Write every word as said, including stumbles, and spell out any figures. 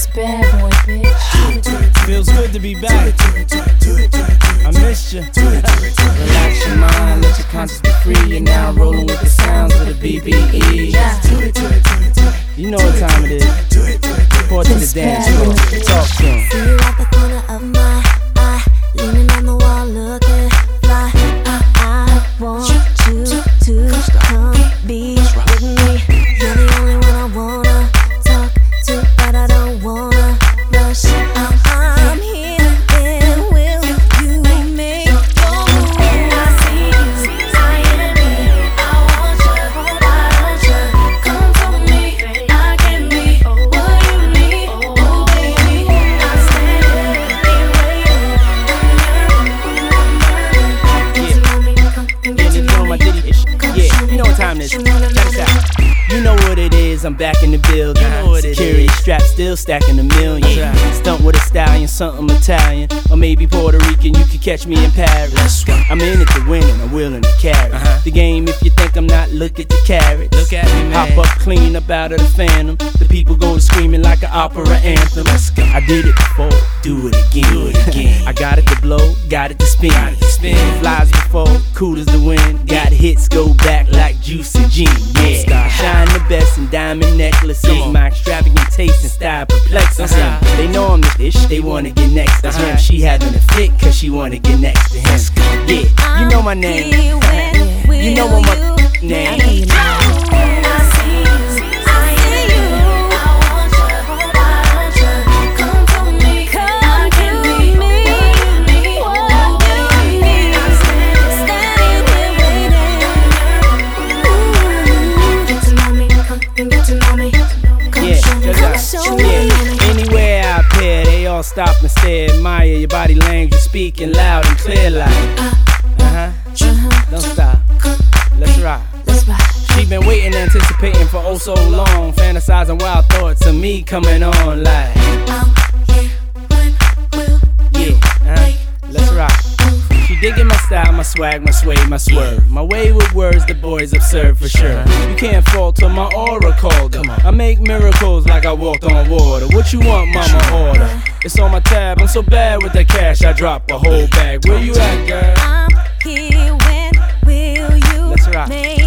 bad boy, bitch. Feels good to be back. I missed you. Relax your mind, let your conscience be free. You're now rolling with the sounds of the B B E. You know what time it is. Report to the dance floor. Talk to him. See you at the corner of my eye, leaning on the wall, looking fly. I, I want you to come be with me. You're the only one I wanna talk to, but I don't wanna rush. I'm, I'm here, then will you make your move? I see you, I am me. I want you, why don't you come for me? I can be what you need, oh baby. I'm standing here waiting on you. Yeah, you know my ditty ish. Yeah, you know what time it is. Check this out. You know what it is, I'm back in the building. Security strap still stacking a million. Stunt with a stallion, something Italian, or maybe Puerto Rican. You could catch me in Paris. I'm in it to win and I'm willing to carry the game. If you think I'm not, look at the carrots. Look at me, man. Hop up clean up out of the phantom. The people go to screaming like an opera anthem. Let's go. I did it before, do it again. Do it again. I got it to blow, got it to spin. Got it to spin. Flies before, cool as the wind. Got hits, go back like Juicy G. Yeah, shine the best in diamond necklaces. My extravagant taste and style perplexes them. They know I'm the dish, they wanna get next. That's when she having a fit, cause she wanna get next to him. Yeah, you know my name. You know what my name. Anywhere I appear, they all stop and stare. Admire your body language, speaking loud and clear like uh-huh, don't stop, let's rock. She been waiting, anticipating for oh so long, fantasizing wild thoughts of me coming on like yeah, uh-huh, let's rock. She digging my style, my swag, my sway, my swerve. My way with words, the boys observe for sure. You can't falter, my aura called her. I make miracles like I walked on water. What you want, mama, order? It's on my tab, I'm so bad with the cash, I drop a whole bag. Where you at, girl? I'm here, when will you Let's rock. make